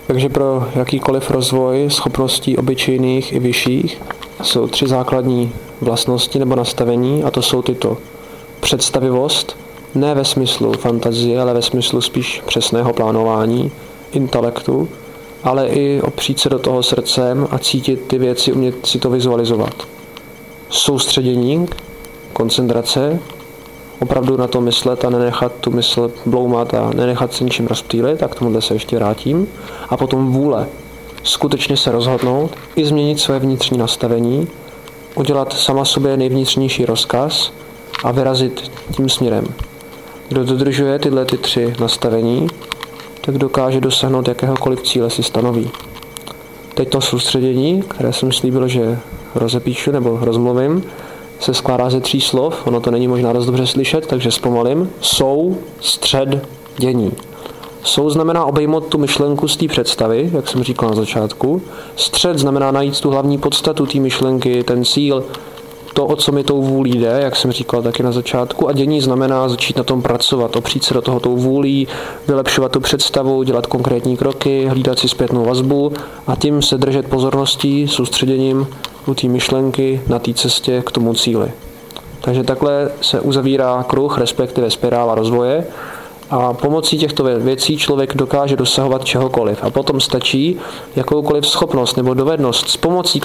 Takže pro jakýkoliv rozvoj schopností obyčejných i vyšších jsou 3 základní vlastnosti nebo nastavení, a to jsou tyto. Představivost, ne ve smyslu fantazie, ale ve smyslu spíš přesného plánování, intelektu, ale i opřít se do toho srdcem a cítit ty věci, umět si to vizualizovat. Soustředění, koncentrace, opravdu na to myslet a nenechat tu mysl bloumat a nenechat se ničím rozptýlit, tak k tomuhle se ještě vrátím. A potom vůle. Skutečně se rozhodnout i změnit své vnitřní nastavení, udělat sama sobě nejvnitřnější rozkaz a vyrazit tím směrem. Kdo dodržuje tyhle 3 nastavení, tak dokáže dosáhnout jakéhokoliv cíle si stanoví. Teď to soustředění, které jsem slíbil, že rozepíšu nebo rozmluvím, se skládá ze 3 slov, ono to není možná dost dobře slyšet, takže zpomalím. Sou, střed, dění. Sou znamená obejmout tu myšlenku z té představy, jak jsem říkal na začátku. Střed znamená najít tu hlavní podstatu té myšlenky, ten cíl, to, o co mi tou vůlí jde, jak jsem říkal taky na začátku. A dění znamená začít na tom pracovat, opřít se do toho tou vůlí, vylepšovat tu představu, dělat konkrétní kroky, hlídat si zpětnou vazbu a tím se držet pozorností, soustředěním u té myšlenky na té cestě k tomu cíli. Takže takhle se uzavírá kruh, respektive spirála rozvoje. A pomocí těchto věcí člověk dokáže dosahovat čehokoliv. A potom stačí jakoukoliv schopnost nebo dovednost, s pomocí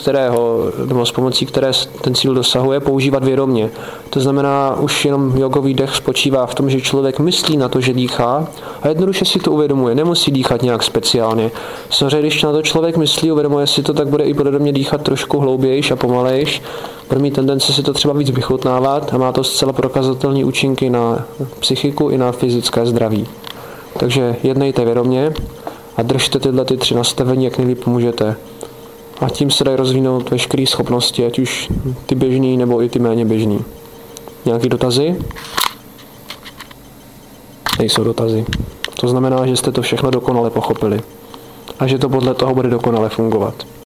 které ten cíl dosahuje, používat vědomě. To znamená, už jenom jogový dech spočívá v tom, že člověk myslí na to, že dýchá a jednoduše si to uvědomuje. Nemusí dýchat nějak speciálně. Samozřejmě, když na to člověk myslí, uvědomuje si to, tak bude i podobně dýchat trošku hloubějš a pomalejš. Bude mít tendence si to třeba víc vychutnávat a má to zcela prokazatelné účinky na psychiku i na fyzické zdraví. Takže jednejte vědomě a držte tyhle 3 nastavení, jak nejlíp můžete. A tím se dají rozvinout veškeré schopnosti, ať už ty běžný nebo i ty méně běžný. Nějaké dotazy? Nejsou dotazy. To znamená, že jste to všechno dokonale pochopili a že to podle toho bude dokonale fungovat.